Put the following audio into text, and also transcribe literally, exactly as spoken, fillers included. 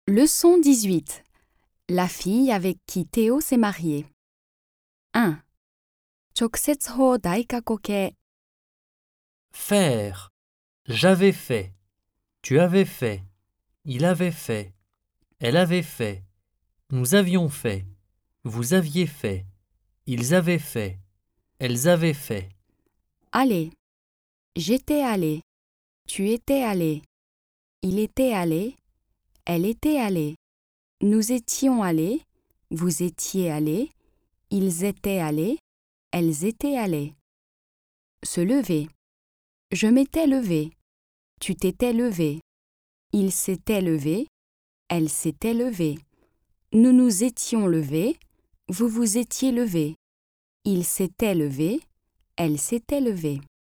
Leçon dix-huit. La fille avec qui Théo s'est marié. un. 直接法大過去形 Faire. J'avais fait. Tu avais fait. Il avait fait. Elle avait fait. Nous avions fait. Vous aviez fait. Ils avaient fait. Elles avaient fait. aller. J'étais allé. Tu étais allé. Il était allé. Elle était allée. Nous étions allés. Vous étiez allés. Ils étaient allés. Elles étaient allées. Se lever. Je m'étais levé. Tu t'étais levé. Il s'était levé. Elle s'était levée. Nous nous étions levés. Vous vous étiez levés. Il s'était levé. Elle s'était levée.